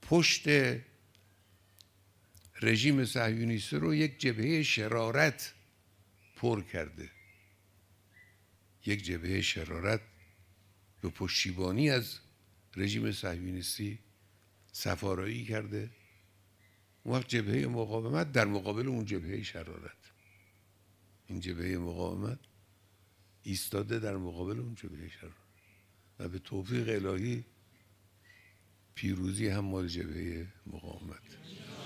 پشت رژیم صهیونیستی رو یک جبهه شرارت پر کرده، یک جبهه شرارت به پشتیبانی از رژیم صهیونیستی سفارایی کرده. اون وقت جبهه مقاومت در مقابل اون جبهه شرارت، این جبهه مقاومت ایستاده در مقابل اون جبهه شرارت و به توفیق الهی پیروزی هم مال جبهه مقاومت.